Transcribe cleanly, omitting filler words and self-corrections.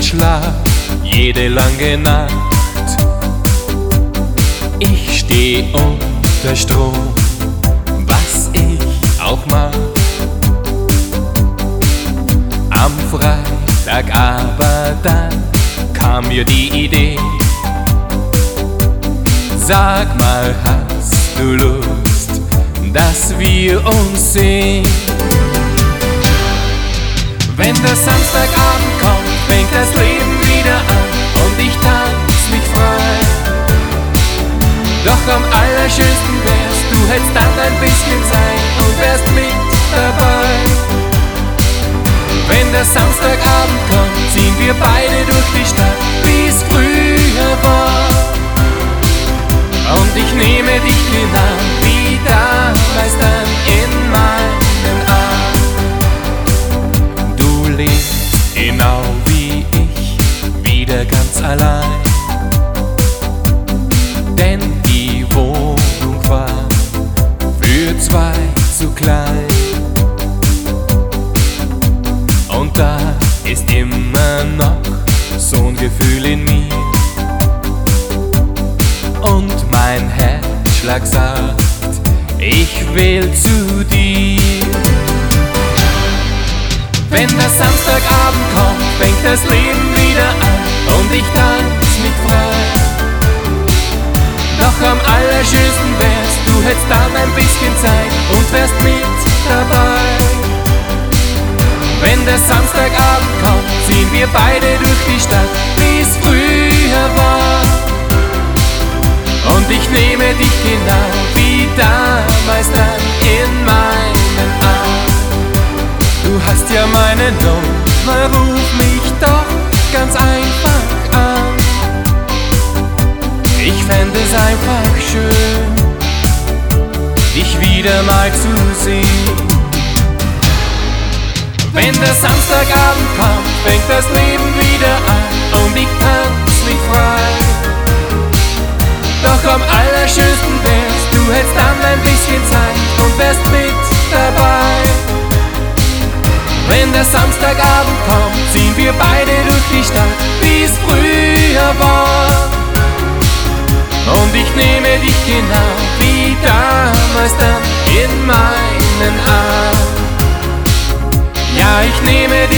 Schlaf jede lange Nacht. Ich steh unter Strom, was ich auch mach. Am Freitag aber dann kam mir die Idee: Sag mal, hast du Lust, dass wir uns sehen? Wenn der Samstagabend kommt, fängt das Leben wieder an und ich tanz mich frei. Doch am allerschönsten wär's, du hättest dann ein bisschen Zeit und wärst mit dabei. Wenn der Samstagabend kommt, ziehen wir beide durch die Stadt, wie es früher war. Und ich nehme dich genau wie damals dann in meinen Arm. Du lebst genau wie ich, wieder ganz allein. Denn die Wohnung war für zwei zu klein. Und da ist immer noch so ein Gefühl in mir. Und mein Herzschlag sagt, ich will zu dir. Wenn der Samstagabend kommt, fängt das Leben wieder an und ich tanz mich frei. Doch am allerschönsten wär's, du hättest dann ein bisschen Zeit und wärst mit dabei. Wenn der Samstagabend kommt, ziehen wir beide durch die Stadt, wie es früher war. Und ich nehme dich genau wie damals dann in meinen Arm. Du hast ja meine Nummer, ruf mich doch ganz einfach an. Ich fände es einfach schön, dich wieder mal zu sehen. Wenn der Samstagabend kommt, fängt das Leben wieder an und ich tanz mich frei. Doch am allerschönsten wär's, du hättest dann ein bisschen Zeit und wärst mit dabei. Wenn der Samstagabend kommt, ziehen wir beide durch die Stadt, wie es früher war. Und ich nehme dich genau wie damals dann in meinen Arm. Ja, ich nehme dich